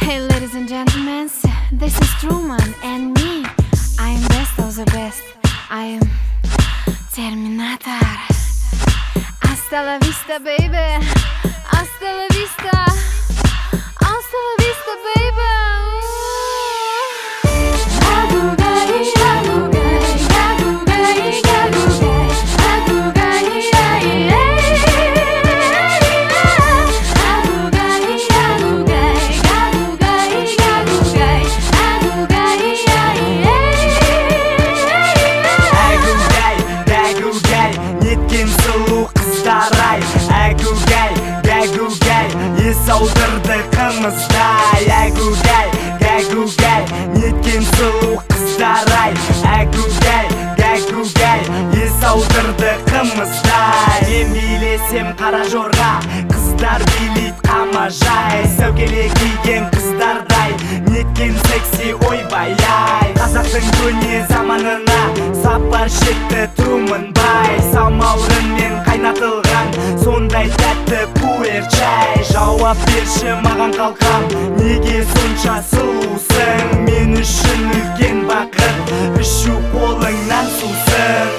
Hey ladies and gentlemen, this is Truman and me. I am best of the best. I am Terminator. Hasta la vista, baby. Hasta la vista. Hasta la vista, baby. Saudırdı kımızday Agugay, gagugay Netken сұлу қыздар-ай Agugay, gagugay Saudırды kımızday Мен билесем қара жорға Қыздар билейді қамажай Сәукеле киген қыздардай Неткен секси ойбай-ай Қазақтың көне заманына Сапар шекті Труманбай Самаурынмен қайнатылған Сондай тәтті пуэр чай Жауап берші маған қалқам Неге сонша сұлусың Мен үшін үлкен бақыт Ішу қолыңнан сусын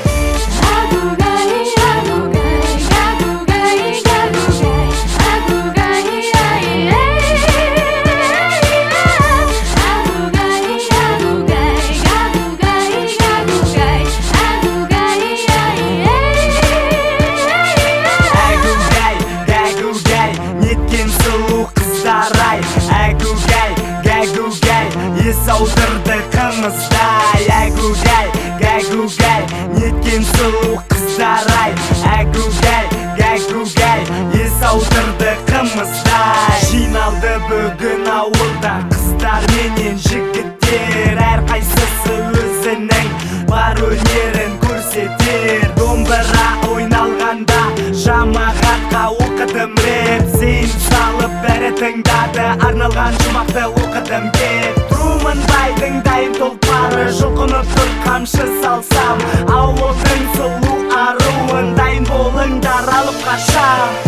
Agugay, gagugay Saudırdı kımızday Agugay, gagugay Nеткен сұлу қыздар-ай Agugay, gagugay Saudırды кымыздай Жиналды бүгін ауылда Қыздар менен жігіттер Әрқайсысы өзінің бар өнерін көрсетер Домбыра ойналғанда Жамағатқа оқыдым рэп Зейін салып бәрі тыңдады Арналған жұмақты оқыдым деп Труманбайдың дайын тұлпары Жұлқынып тұр қамшы салсам Ауылдың сұлу аруын Дайын болыңдар алып қашам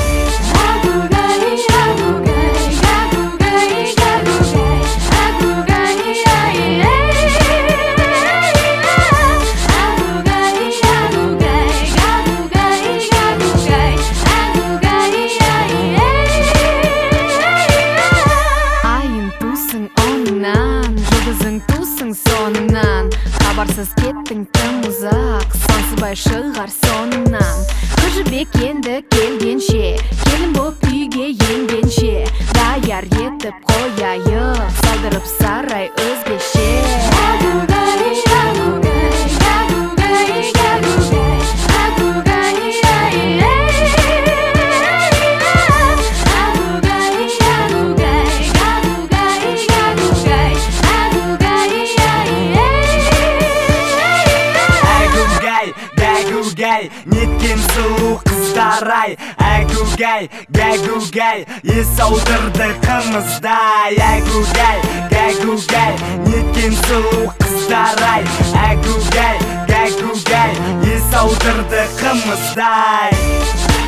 Хабарсыз кеттің тым ұзақ Сонсызбай шығар соңынан Қыжыбек енді келгенше Келін боп үйге енгенше Даяр етіп қояйық Салдырып сарай өзгеше Неткен сұлу қыздар-ай Agugay, gagugay Saudырды кымыздай Agugay, gagugay Неткен сұлу қыздар-ай Agugay, gagugay Saudырды кымыздай